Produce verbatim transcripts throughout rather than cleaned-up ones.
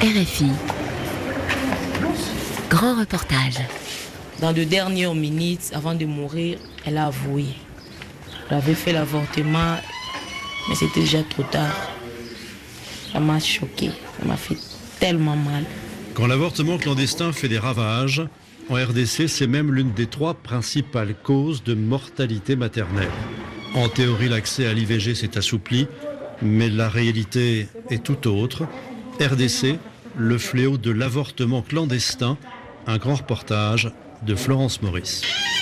R F I. Grand reportage. Dans les dernières minutes, avant de mourir, elle a avoué. Elle avait fait l'avortement, mais c'était déjà trop tard. Ça m'a choqué, ça m'a fait tellement mal. Quand l'avortement clandestin fait des ravages, en R D C, c'est même l'une des trois principales causes de mortalité maternelle. En théorie, l'accès à l'I V G s'est assoupli, mais la réalité est tout autre. R D C, le fléau de l'avortement clandestin, un grand reportage de Florence Maurice.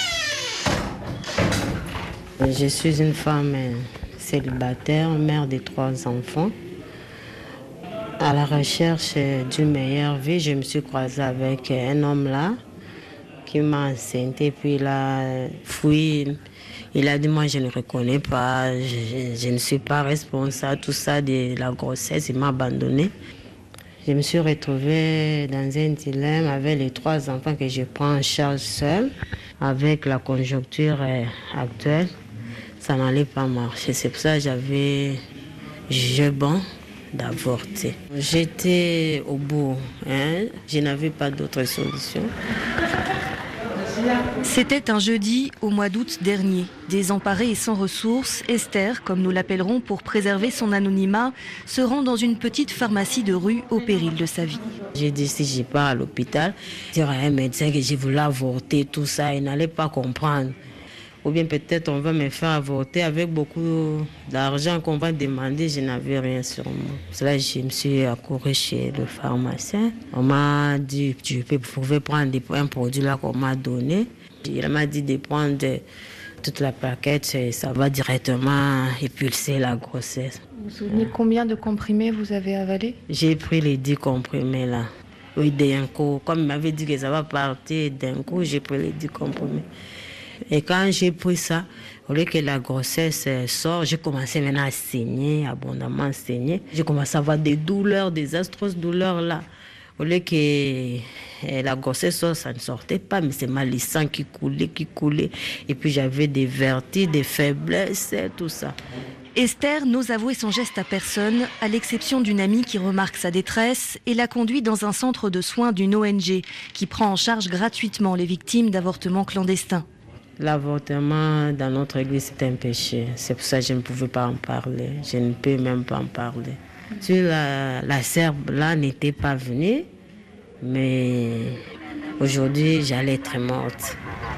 Je suis une femme célibataire, mère de trois enfants. À la recherche d'une meilleure vie, je me suis croisée avec un homme là qui m'a enceinte, puis il a fui. Il a dit, moi je ne reconnais pas, je, je, je ne suis pas responsable, tout ça de la grossesse, il m'a abandonnée. Je me suis retrouvée dans un dilemme avec les trois enfants que je prends en charge seule. Avec la conjoncture actuelle, ça n'allait pas marcher. C'est pour ça que j'avais jugé bon d'avorter. J'étais au bout, hein? Je n'avais pas d'autre solution. C'était un jeudi au mois d'août dernier. Désemparée et sans ressources, Esther, comme nous l'appellerons pour préserver son anonymat, se rend dans une petite pharmacie de rue au péril de sa vie. J'ai dit si je pars à l'hôpital, dire à un médecin que je voulais avorter, tout ça, il n'allait pas comprendre. Ou bien peut-être on va me faire avorter avec beaucoup d'argent qu'on va demander, je n'avais rien sur moi. C'est là que je me suis accourue chez le pharmacien. On m'a dit, tu pouvais prendre un produit là qu'on m'a donné. Il m'a dit de prendre toute la plaquette, ça va directement impulser la grossesse. Vous vous souvenez combien de comprimés vous avez avalé? J'ai pris les dix comprimés là. Oui, d'un coup. Comme il m'avait dit que ça va partir d'un coup, j'ai pris les dix comprimés. Et quand j'ai pris ça, au lieu que la grossesse sort, j'ai commencé maintenant à saigner, abondamment à saigner. J'ai commencé à avoir des douleurs, des atroces douleurs là. Au lieu que la grossesse sort, ça ne sortait pas, mais c'est mal le sang qui coulait, qui coulait. Et puis j'avais des vertiges, des faiblesses, tout ça. Esther n'ose avouer son geste à personne, à l'exception d'une amie qui remarque sa détresse et la conduit dans un centre de soins d'une O N G qui prend en charge gratuitement les victimes d'avortements clandestins. L'avortement dans notre église, c'est un péché. C'est pour ça que je ne pouvais pas en parler. Je ne peux même pas en parler. Si la, la Serbe là n'était pas venue, mais aujourd'hui, j'allais être morte.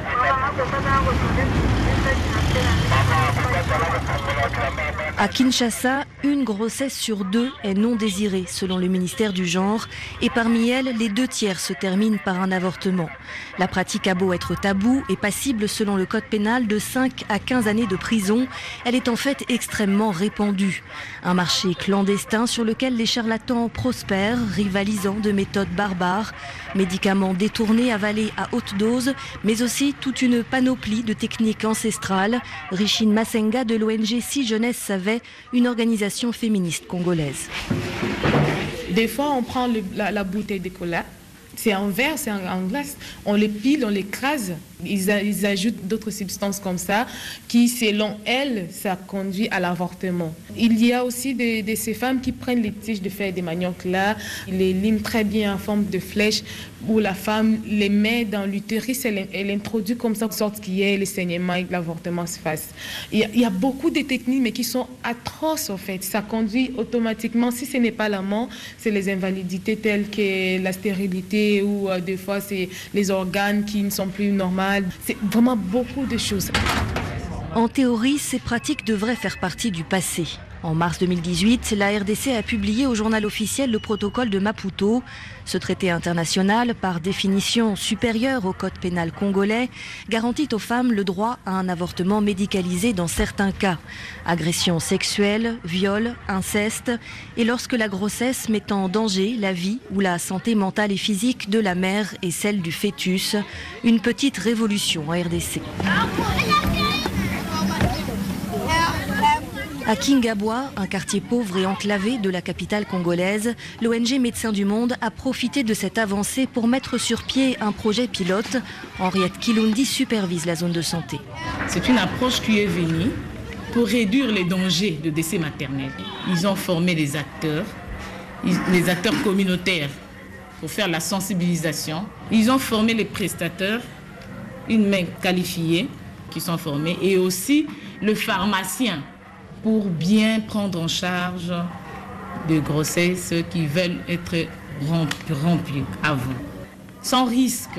À Kinshasa, une grossesse sur deux est non désirée, selon le ministère du Genre, et parmi elles, les deux tiers se terminent par un avortement. La pratique a beau être taboue et passible selon le code pénal de cinq à quinze années de prison, elle est en fait extrêmement répandue. Un marché clandestin sur lequel les charlatans prospèrent, rivalisant de méthodes barbares, médicaments détournés avalés à haute dose, mais aussi toute une panoplie de techniques ancestrales. Richine Masenga de l'O N G Si Jeunesse Savait, une organisation féministe congolaise. Des fois, on prend le, la, la bouteille de cola, c'est en verre, c'est en, en glace, on les pile, on les crase. Ils, a, ils ajoutent d'autres substances comme ça qui, selon elles, ça conduit à l'avortement. Il y a aussi de, de ces femmes qui prennent les tiges de feuilles de manioc là, ils les liment très bien en forme de flèche, où la femme les met dans l'utérus, elle, elle introduit comme ça, de sorte qu'il y ait le saignement et que l'avortement se fasse. Il y, a, il y a beaucoup de techniques, mais qui sont atroces en fait. Ça conduit automatiquement, si ce n'est pas la mort, c'est les invalidités telles que la stérilité ou euh, des fois c'est les organes qui ne sont plus normaux. C'est vraiment beaucoup de choses. En théorie, ces pratiques devraient faire partie du passé. En mars deux mille dix-huit, la R D C a publié au journal officiel le protocole de Maputo. Ce traité international, par définition supérieur au code pénal congolais, garantit aux femmes le droit à un avortement médicalisé dans certains cas. Agression sexuelle, viol, inceste, et lorsque la grossesse met en danger la vie ou la santé mentale et physique de la mère et celle du fœtus. Une petite révolution en R D C. À Kingabwa, un quartier pauvre et enclavé de la capitale congolaise, l'O N G Médecins du Monde a profité de cette avancée pour mettre sur pied un projet pilote. Henriette Kilundi supervise la zone de santé. C'est une approche qui est venue pour réduire les dangers de décès maternels. Ils ont formé des acteurs les acteurs communautaires pour faire la sensibilisation. Ils ont formé les prestataires, une main qualifiée qui sont formés, et aussi le pharmacien pour bien prendre en charge de grossesse ceux qui veulent être rompus avant, sans risque.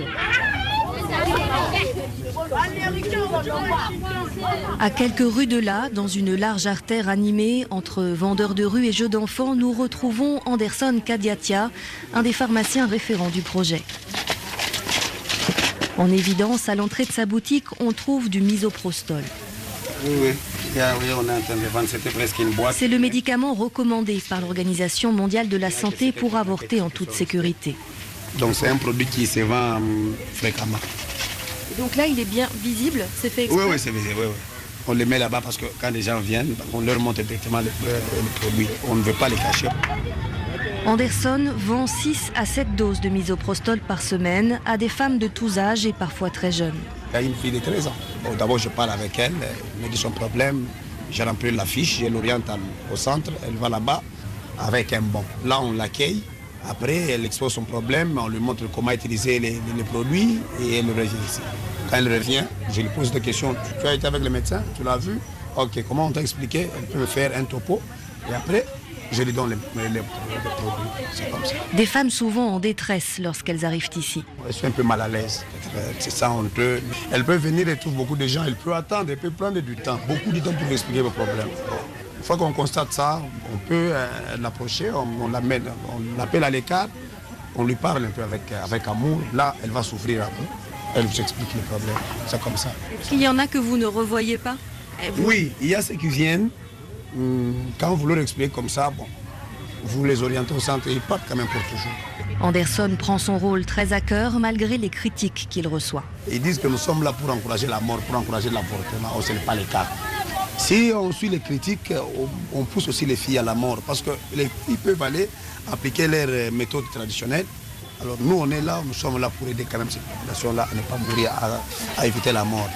À quelques rues de là, dans une large artère animée entre vendeurs de rue et jeux d'enfants, nous retrouvons Anderson Kadiatia, un des pharmaciens référents du projet. En évidence, à l'entrée de sa boutique, on trouve du misoprostol. Oui, oui. Oui, on est en train de vendre, c'était presque une boîte. C'est le médicament recommandé par l'Organisation mondiale de la santé pour avorter en toute sécurité. Donc c'est un produit qui se vend fréquemment. Donc là, il est bien visible, c'est fait exprès? Oui, oui, c'est visible. Oui, oui. On les met là-bas parce que quand les gens viennent, on leur montre directement le, le produit. On ne veut pas les cacher. Anderson vend six à sept doses de misoprostol par semaine à des femmes de tous âges et parfois très jeunes. Il y a une fille de treize ans. Bon, d'abord, je parle avec elle, elle me dit son problème. J'ai rempli la fiche, je l'oriente au centre, elle va là-bas avec un bon. Là, on l'accueille. Après, elle expose son problème, on lui montre comment utiliser les, les, les produits et elle revient ici. Quand elle revient, je lui pose des questions. Tu as été avec le médecin, tu l'as vu? Ok, comment on t'a expliqué? Elle peut me faire un topo et après, je lui donne les, les, les produits. C'est comme ça. Des femmes souvent en détresse lorsqu'elles arrivent ici. Elles sont un peu mal à l'aise. C'est ça honteux. Elle peut venir et trouve beaucoup de gens. Elle peut attendre, elle peut prendre du temps, beaucoup de temps pour lui expliquer vos problèmes. Une fois qu'on constate ça, on peut euh, l'approcher, on, on l'amène, on l'appelle à l'écart, on lui parle un peu avec, avec amour. Là, elle va souffrir un peu. Elle vous explique les problèmes. C'est comme ça. Il y en a que vous ne revoyez pas? vous... Oui, il y a ceux qui viennent. Hum, quand vous leur expliquez comme ça, bon, vous les orientez au centre et ils partent quand même pour toujours. Anderson prend son rôle très à cœur malgré les critiques qu'il reçoit. Ils disent que nous sommes là pour encourager la mort, pour encourager l'avortement. Oh, ce n'est pas le cas. Si on suit les critiques, on pousse aussi les filles à la mort parce que les filles peuvent aller appliquer leurs méthodes traditionnelles. Alors nous, on est là, nous sommes là pour aider quand même cette population-là à ne pas mourir, à, à éviter la mort.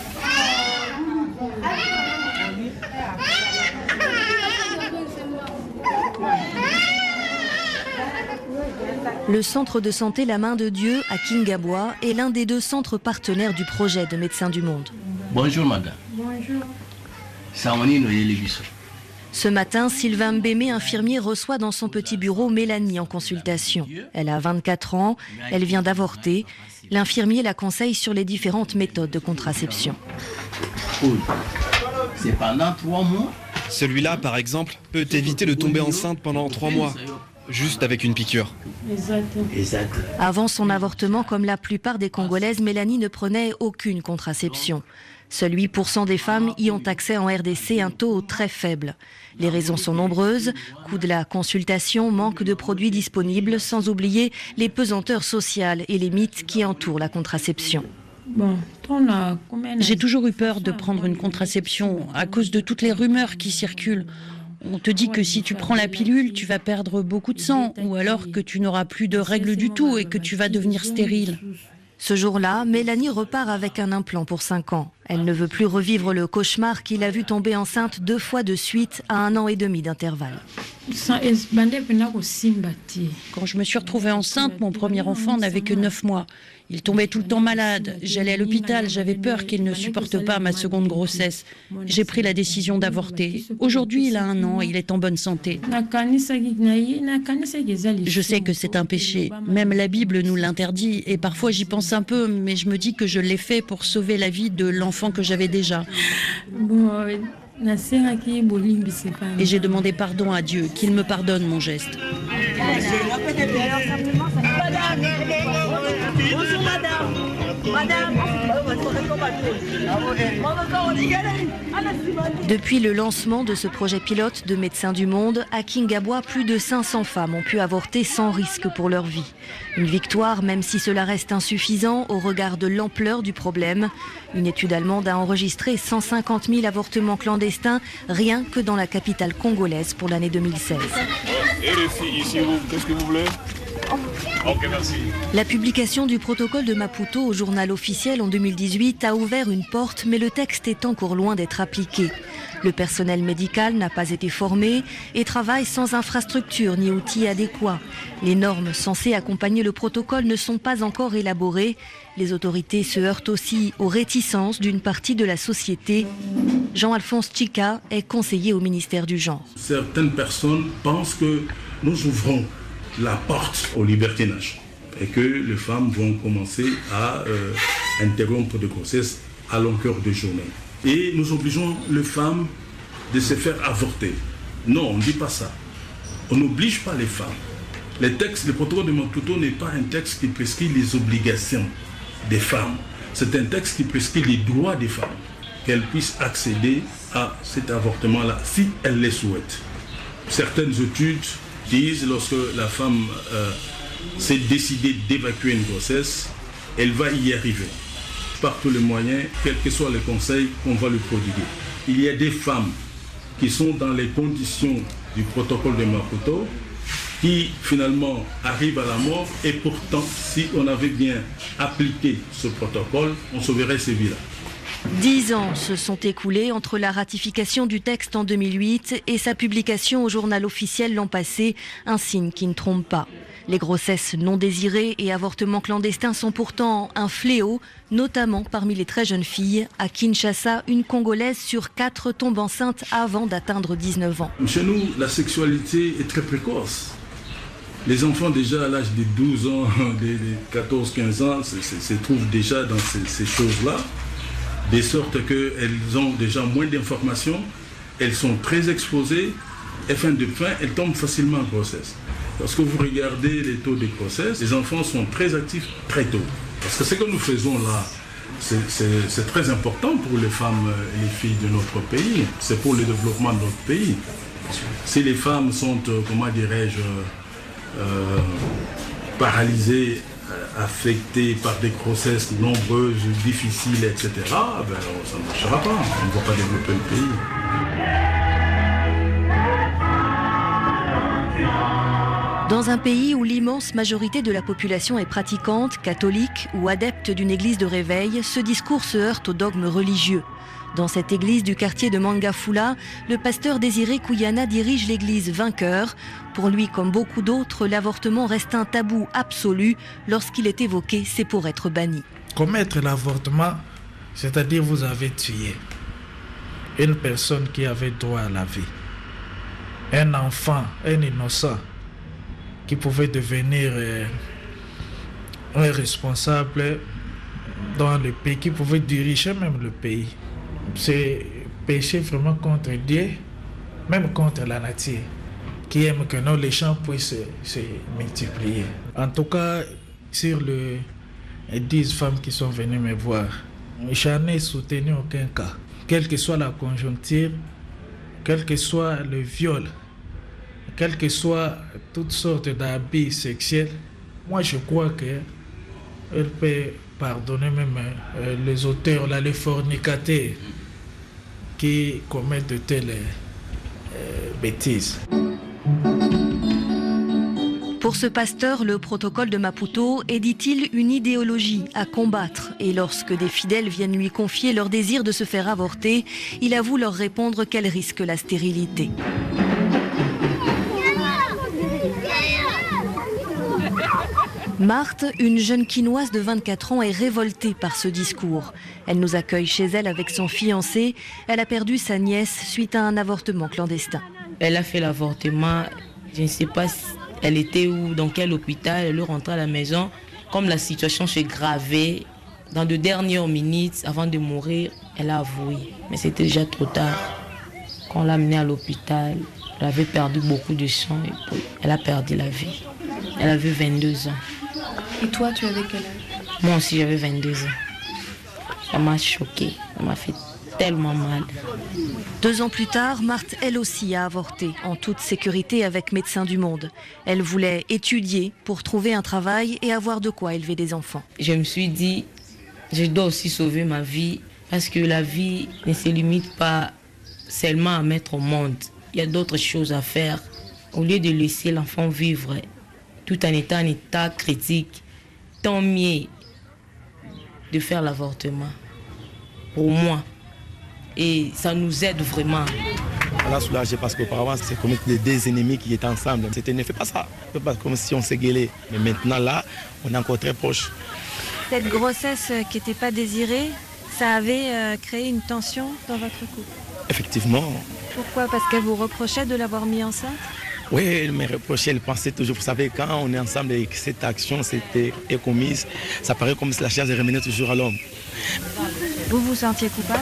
Le centre de santé La Main de Dieu à Kingabwa est l'un des deux centres partenaires du projet de Médecins du Monde. Bonjour madame. Bonjour. Ce matin, Sylvain Mbémé, infirmier, reçoit dans son petit bureau Mélanie en consultation. Elle a vingt-quatre ans, elle vient d'avorter. L'infirmier la conseille sur les différentes méthodes de contraception. C'est pendant trois mois. Celui-là, par exemple, peut éviter de tomber enceinte pendant trois mois, juste avec une piqûre. Exact. Avant son avortement, comme la plupart des Congolaises, Mélanie ne prenait aucune contraception. Seuls huit pour cent des femmes y ont accès en R D C, un taux très faible. Les raisons sont nombreuses, coût de la consultation, manque de produits disponibles, sans oublier les pesanteurs sociales et les mythes qui entourent la contraception. J'ai toujours eu peur de prendre une contraception à cause de toutes les rumeurs qui circulent. On te dit que si tu prends la pilule, tu vas perdre beaucoup de sang, ou alors que tu n'auras plus de règles du tout et que tu vas devenir stérile. Ce jour-là, Mélanie repart avec un implant pour cinq ans. Elle ne veut plus revivre le cauchemar qui l'a vue tomber enceinte deux fois de suite à un an et demi d'intervalle. Quand je me suis retrouvée enceinte, mon premier enfant n'avait que neuf mois. Il tombait tout le temps malade. J'allais à l'hôpital, j'avais peur qu'il ne supporte pas ma seconde grossesse. J'ai pris la décision d'avorter. Aujourd'hui, il a un an, il est en bonne santé. Je sais que c'est un péché. Même la Bible nous l'interdit. Et parfois, j'y pense un peu, mais je me dis que je l'ai fait pour sauver la vie de l'enfant que j'avais déjà. Et j'ai demandé pardon à Dieu, qu'il me pardonne mon geste. Bonjour madame. Madame. Depuis le lancement de ce projet pilote de Médecins du Monde, à Kingabwa, plus de cinq cents femmes ont pu avorter sans risque pour leur vie. Une victoire, même si cela reste insuffisant au regard de l'ampleur du problème. Une étude allemande a enregistré cent cinquante mille avortements clandestins rien que dans la capitale congolaise pour l'année deux mille seize. Et les filles, ici, qu'est-ce que vous voulez ? Ok, merci. La publication du protocole de Maputo au journal officiel en deux mille dix-huit a ouvert une porte, mais le texte est encore loin d'être appliqué. Le personnel médical n'a pas été formé et travaille sans infrastructure ni outils adéquats. Les normes censées accompagner le protocole ne sont pas encore élaborées. Les autorités se heurtent aussi aux réticences d'une partie de la société. Jean-Alphonse Tchika est conseiller au ministère du Genre. Certaines personnes pensent que nous ouvrons la porte au libertinage et que les femmes vont commencer à euh, interrompre de grossesse à longueur de journée. Et nous obligeons les femmes de se faire avorter. Non, on ne dit pas ça. On n'oblige pas les femmes. Les textes, le protocole de Maputo n'est pas un texte qui prescrit les obligations des femmes. C'est un texte qui prescrit les droits des femmes, qu'elles puissent accéder à cet avortement-là si elles le souhaitent. Certaines études disent lorsque la femme euh, s'est décidée d'évacuer une grossesse, elle va y arriver par tous les moyens, quels que soient les conseils qu'on va lui prodiguer. Il y a des femmes qui sont dans les conditions du protocole de Maputo, qui finalement arrivent à la mort, et pourtant, si on avait bien appliqué ce protocole, on sauverait ces vies-là. Dix ans se sont écoulés entre la ratification du texte en deux mille huit et sa publication au journal officiel l'an passé, un signe qui ne trompe pas. Les grossesses non désirées et avortements clandestins sont pourtant un fléau, notamment parmi les très jeunes filles. À Kinshasa, une Congolaise sur quatre tombe enceinte avant d'atteindre dix-neuf ans. Chez nous, la sexualité est très précoce. Les enfants déjà à l'âge de douze ans, de quatorze quinze ans, se trouvent déjà dans ces, ces choses-là, de sorte qu'elles ont déjà moins d'informations, elles sont très exposées, et fin de fin, elles tombent facilement en grossesse. Lorsque vous regardez les taux de grossesse, les enfants sont très actifs très tôt. Parce que ce que nous faisons là, c'est très important pour les femmes et les filles de notre pays. C'est pour le développement de notre pays. Si les femmes sont, comment dirais-je, euh, paralysées, affectées par des grossesses nombreuses, difficiles, et cetera, ben, ça ne marchera pas. On ne va pas développer le pays. Dans un pays où l'immense majorité de la population est pratiquante, catholique ou adepte d'une église de réveil, ce discours se heurte aux dogmes religieux. Dans cette église du quartier de Mangafula, le pasteur Désiré Kouyana dirige l'église Vainqueur. Pour lui, comme beaucoup d'autres, l'avortement reste un tabou absolu. Lorsqu'il est évoqué, c'est pour être banni. Commettre l'avortement, c'est-à-dire vous avez tué une personne qui avait droit à la vie, un enfant, un innocent, qui pouvait devenir euh, un responsable dans le pays, qui pouvait diriger même le pays. C'est pécher vraiment contre Dieu, même contre la nature, qui aime que non, les champs puissent se, se multiplier. En tout cas, sur les dix femmes qui sont venues me voir, je n'ai soutenu aucun cas. Quelle que soit la conjoncture, quel que soit le viol, quelles que soient toutes sortes d'habits sexuels, moi je crois qu'elle peut pardonner même euh, les auteurs, là, les fornicateurs qui commettent de telles euh, bêtises. Pour ce pasteur, le protocole de Maputo est, dit-il, une idéologie à combattre. Et lorsque des fidèles viennent lui confier leur désir de se faire avorter, il avoue leur répondre qu'elle risque la stérilité. Marthe, une jeune quinoise de vingt-quatre ans, est révoltée par ce discours. Elle nous accueille chez elle avec son fiancé. Elle a perdu sa nièce suite à un avortement clandestin. Elle a fait l'avortement, je ne sais pas si elle était où, dans quel hôpital, elle est rentrée à la maison. Comme la situation s'est gravée, dans de dernières minutes, avant de mourir, elle a avoué. Mais c'était déjà trop tard. Quand on l'a amenée à l'hôpital, elle avait perdu beaucoup de sang et puis elle a perdu la vie. Elle avait vingt-deux ans. Et toi, tu avais quel âge? Moi aussi, j'avais vingt-deux ans. Ça m'a choquée, ça m'a fait tellement mal. Deux ans plus tard, Marthe, elle aussi, a avorté, en toute sécurité avec Médecins du Monde. Elle voulait étudier pour trouver un travail et avoir de quoi élever des enfants. Je me suis dit, je dois aussi sauver ma vie, parce que la vie ne se limite pas seulement à mettre au monde. Il y a d'autres choses à faire. Au lieu de laisser l'enfant vivre tout en étant en état critique, tant mieux de faire l'avortement. Pour moi. et ça nous aide vraiment. On a soulagé parce qu'auparavant, c'est comme les deux ennemis qui étaient ensemble. C'était ne fait pas ça. C'est pas comme si on s'est gueulé. Mais maintenant, là, on est encore très proches. Cette grossesse qui n'était pas désirée, ça avait euh, créé une tension dans votre couple? Effectivement. Pourquoi? Parce qu'elle vous reprochait de l'avoir mis enceinte? Oui, elle me reprochait, elle pensait toujours. Vous savez, quand on est ensemble et que cette action s'était commise, ça paraît comme si la chasse revenait toujours à l'homme. Vous vous sentiez coupable?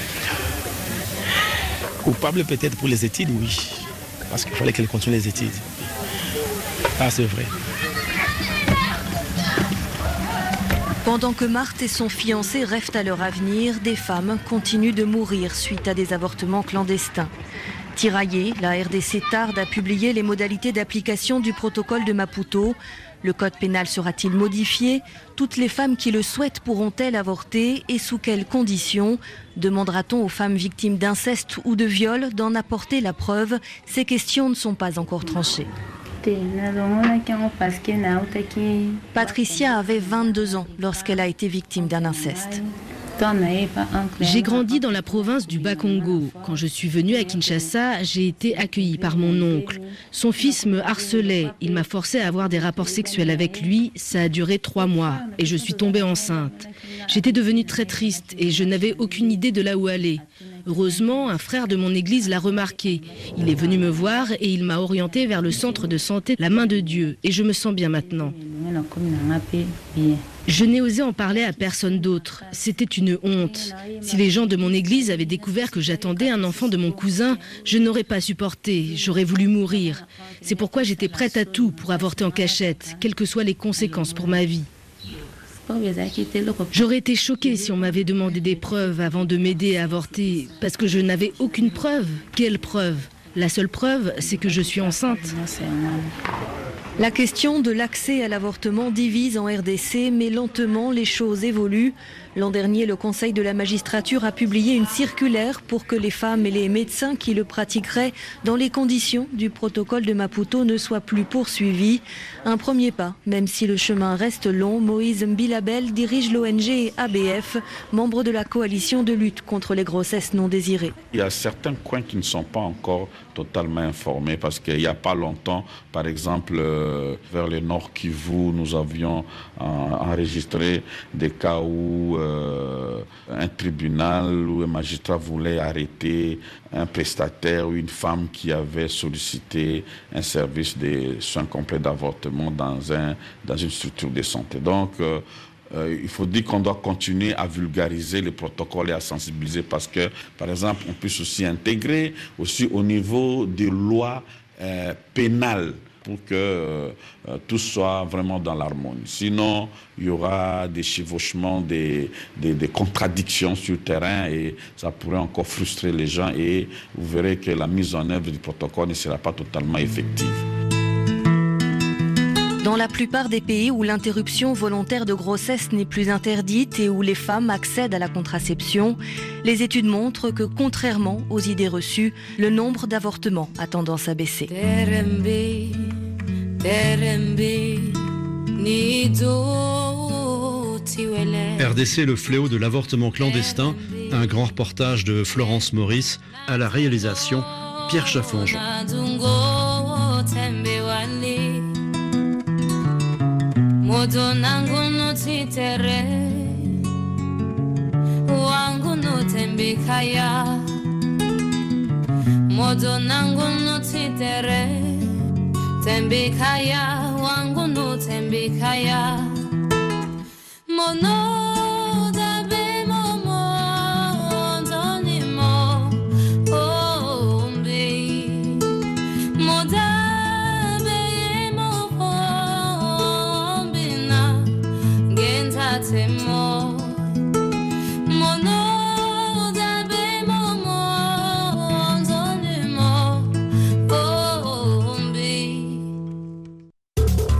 Coupable peut-être pour les études, oui. Parce qu'il fallait qu'elle continue les études. Ah, c'est vrai. Pendant que Marthe et son fiancé rêvent à leur avenir, des femmes continuent de mourir suite à des avortements clandestins. Tiraillée, la R D C tarde à publier les modalités d'application du protocole de Maputo. Le code pénal sera-t-il modifié? Toutes les femmes qui le souhaitent pourront-elles avorter? Et sous quelles conditions? Demandera-t-on aux femmes victimes d'inceste ou de viol d'en apporter la preuve? Ces questions ne sont pas encore tranchées. Patricia avait vingt-deux ans lorsqu'elle a été victime d'un inceste. J'ai grandi dans la province du Bas-Congo. Quand je suis venue à Kinshasa, j'ai été accueillie par mon oncle. Son fils me harcelait. Il m'a forcé à avoir des rapports sexuels avec lui. Ça a duré trois mois et je suis tombée enceinte. J'étais devenue très triste et je n'avais aucune idée de là où aller. Heureusement, un frère de mon église l'a remarqué. Il est venu me voir et il m'a orientée vers le centre de santé La Main de Dieu. Et je me sens bien maintenant. Je n'ai osé en parler à personne d'autre. C'était une honte. Si les gens de mon église avaient découvert que j'attendais un enfant de mon cousin, je n'aurais pas supporté. J'aurais voulu mourir. C'est pourquoi j'étais prête à tout pour avorter en cachette, quelles que soient les conséquences pour ma vie. J'aurais été choquée si on m'avait demandé des preuves avant de m'aider à avorter, parce que je n'avais aucune preuve. Quelle preuve? La seule preuve, c'est que je suis enceinte. La question de l'accès à l'avortement divise en R D C, mais lentement les choses évoluent. L'an dernier, le Conseil de la magistrature a publié une circulaire pour que les femmes et les médecins qui le pratiqueraient dans les conditions du protocole de Maputo ne soient plus poursuivis. Un premier pas, même si le chemin reste long. Moïse Mbilabel dirige l'O N G A B F, membre de la coalition de lutte contre les grossesses non désirées. Il y a certains coins qui ne sont pas encore totalement informés parce qu'il n'y a pas longtemps, par exemple, euh, vers le nord Kivu, nous avions euh, enregistré des cas où euh, un tribunal ou un magistrat voulait arrêter un prestataire ou une femme qui avait sollicité un service de soins complets d'avortement dans, un, dans une structure de santé. Donc, euh, Euh, il faut dire qu'on doit continuer à vulgariser les protocoles et à sensibiliser parce que, par exemple, on puisse aussi intégrer aussi au niveau des lois euh, pénales pour que euh, tout soit vraiment dans l'harmonie. Sinon, il y aura des chevauchements, des, des, des contradictions sur le terrain et ça pourrait encore frustrer les gens et vous verrez que la mise en œuvre du protocole ne sera pas totalement effective. Dans la plupart des pays où l'interruption volontaire de grossesse n'est plus interdite et où les femmes accèdent à la contraception, les études montrent que, contrairement aux idées reçues, le nombre d'avortements a tendance à baisser. R D C, le fléau de l'avortement clandestin, un grand reportage de Florence Maurice, à la réalisation Pierre Chaffongeon. Modo nangu no titere wangu no tembekaya Modo nangu no titere tembekaya wangu no tembekaya Mono